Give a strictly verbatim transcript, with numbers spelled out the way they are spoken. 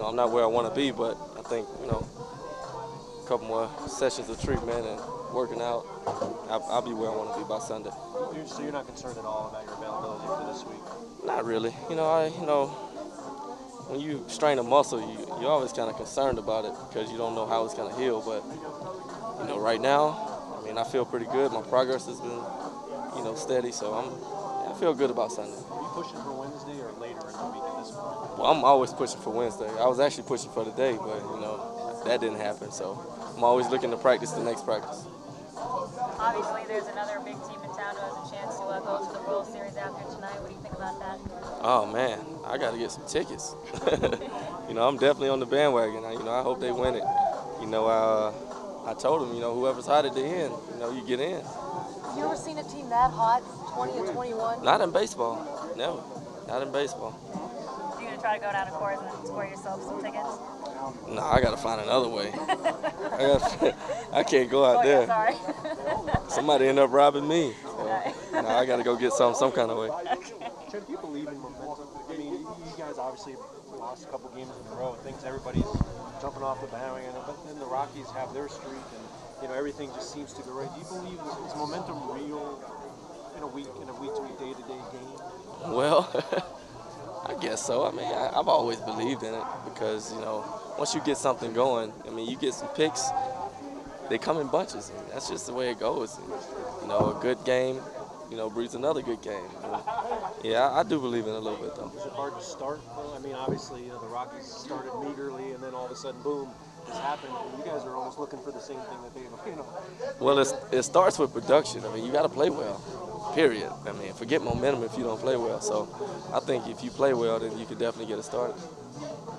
I'm not where I want to be, but I think, you know, a couple more sessions of treatment and working out, I'll, I'll be where I want to be by Sunday. You're, so you're not concerned at all about your availability for this week? Not really. You know, I, you know, when you strain a muscle, you, you're always kind of concerned about it because you don't know how it's going to heal. But, you know, right now, I mean, I feel pretty good. My progress has been, you know, steady, so I'm, I feel good about Sunday. Are you pushing for Wednesday or later in the week at this point? Well, I'm always pushing for Wednesday. I was actually pushing for today, but, you know, that didn't happen. So I'm always looking to practice the next practice. Obviously, there's another big team in town who has a chance to uh, go to the World Series after tonight. What do you think about that? Oh, man, I got to get some tickets. You know, I'm definitely on the bandwagon. I, you know, I hope they win it. You know, uh, I told them, you know, whoever's hot at the end, you know, you get in. Have you ever seen a team that hot, twenty and twenty-one? Not in baseball. No, not in baseball. Are you going to try to go down to Coors and score yourself some tickets? No, I got to find another way. I, gotta, I can't go out oh, there. Yeah, sorry. Somebody end up robbing me. So, no, I got to go get some some kind of way. Chad, do you believe in momentum? I mean, you guys obviously lost a couple games in a row. Things everybody's jumping off the bandwagon, but then the Rockies have their streak, and you know everything just seems to go right. Do you believe is momentum real in a week, in a week-to-week, day-to-day game? Well, I guess so. I mean, I, I've always believed in it because you know once you get something going, I mean, you get some picks. They come in bunches, and that's just the way it goes. And, you know, a good game, you know, breeds another good game. And, yeah, I, I do believe in it a little bit, though. Is it hard to start? Well, I mean, obviously, you know, the Rockies started meagerly, and then all of a sudden, boom, this happened. And you guys are almost looking for the same thing that they, you know. Well, it's, it starts with production. I mean, you got to play well, period. I mean, forget momentum if you don't play well. So I think if you play well, then you can definitely get it started.